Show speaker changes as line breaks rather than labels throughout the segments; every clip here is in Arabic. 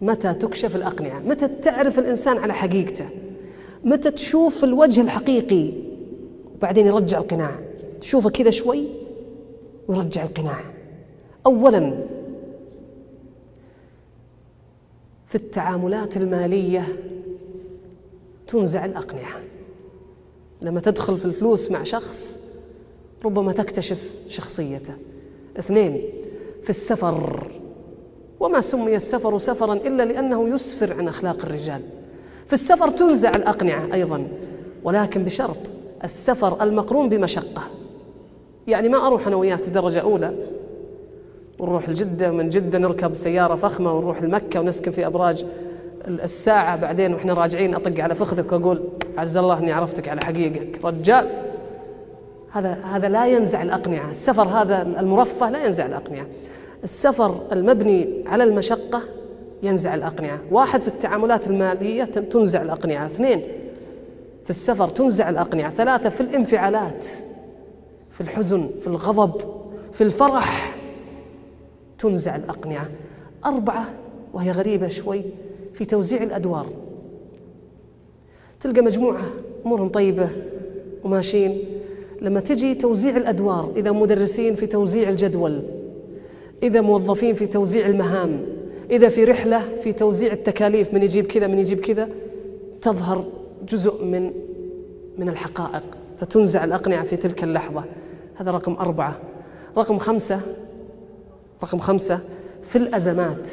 متى تكشف الأقنعة؟ متى تعرف الإنسان على حقيقته؟ متى تشوف الوجه الحقيقي وبعدين يرجع القناع؟ تشوفه كذا شوي ويرجع القناع. أولاً في التعاملات المالية تنزع الأقنعة. لما تدخل في الفلوس مع شخص ربما تكتشف شخصيته. 2 في السفر، وما سمي السفر سفراً إلا لأنه يسفر عن أخلاق الرجال. في السفر تنزع الأقنعة أيضاً، ولكن بشرط السفر المقرون بمشقة. يعني ما أروح أنا وياك في درجة أولى ونروح لجدة، من جدة نركب سيارة فخمة ونروح لمكة ونسكن في أبراج الساعة، بعدين وإحنا راجعين أطق على فخذك وأقول عز الله أني عرفتك على حقيقك رجال. هذا لا ينزع الأقنعة. السفر هذا المرفه لا ينزع الأقنعة. السفر المبني على المشقة ينزع الأقنعة. 1 في التعاملات المالية تنزع الأقنعة. 2 في السفر تنزع الأقنعة. 3 في الانفعالات، في الحزن، في الغضب، في الفرح تنزع الأقنعة. 4 وهي غريبة شوي، في توزيع الأدوار. تلقى مجموعة أمورهم طيبة وماشيين، لما تجي توزيع الأدوار، إذا مدرسين في توزيع الجدول، إذا موظفين في توزيع المهام، إذا في رحلة في توزيع التكاليف، من يجيب كذا من يجيب كذا، تظهر جزء من الحقائق، فتنزع الأقنعة في تلك اللحظة. هذا رقم 4. رقم 5 في الأزمات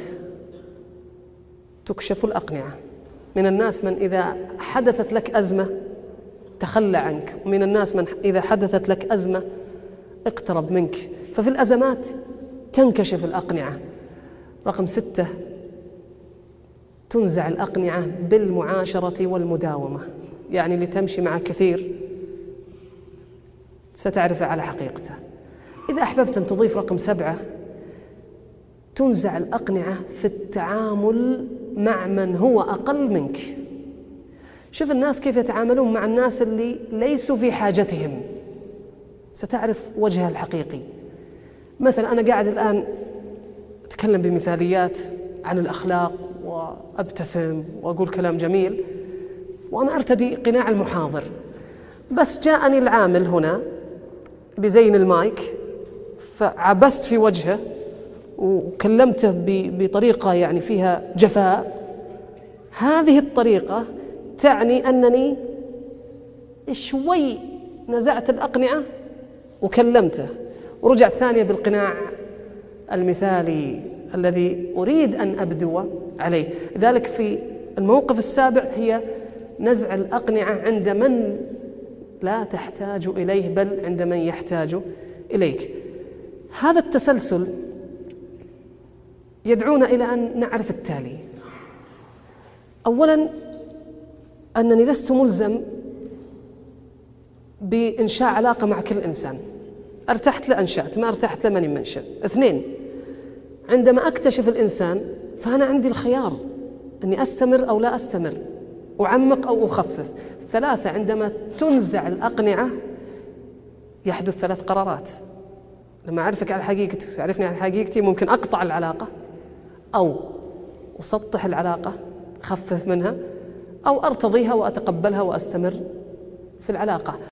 تكشف الأقنعة. من الناس من إذا حدثت لك أزمة تخلى عنك، ومن الناس من إذا حدثت لك أزمة اقترب منك. ففي الأزمات تنكشف الأقنعة. رقم 6 تنزع الأقنعة بالمعاشرة والمداومة. يعني اللي تمشي مع كثير ستعرف على حقيقته. إذا أحببت أن تضيف رقم 7 تنزع الأقنعة في التعامل مع من هو أقل منك. شوف الناس كيف يتعاملون مع الناس اللي ليسوا في حاجتهم، ستعرف وجهه الحقيقي. مثلا أنا قاعد الآن أتكلم بمثاليات عن الأخلاق وأبتسم وأقول كلام جميل وأنا أرتدي قناع المحاضر، بس جاءني العامل هنا بزين المايك فعبست في وجهه وكلمته بطريقة يعني فيها جفاء. هذه الطريقة تعني أنني شوي نزعت الأقنعة وكلمته، ورجعت ثانية بالقناع المثالي الذي أريد أن أبدو عليه. لذلك في الموقف السابع هي نزع الأقنعة عند من لا تحتاج إليه بل عند من يحتاج إليك. هذا التسلسل يدعونا إلى أن نعرف التالي. أولاً أنني لست ملزم بإنشاء علاقة مع كل إنسان، ارتحت لأنشأت، ما ارتحت لمن منشأ. 2 عندما أكتشف الإنسان فأنا عندي الخيار أني أستمر أو لا أستمر، أعمق أو أخفف. 3 عندما تنزع الأقنعة يحدث 3 قرارات. لما أعرفك على حقيقتك، تعرفني على حقيقتي، ممكن أقطع العلاقة أو أسطح العلاقة، أخفف منها، أو أرتضيها وأتقبلها وأستمر في العلاقة.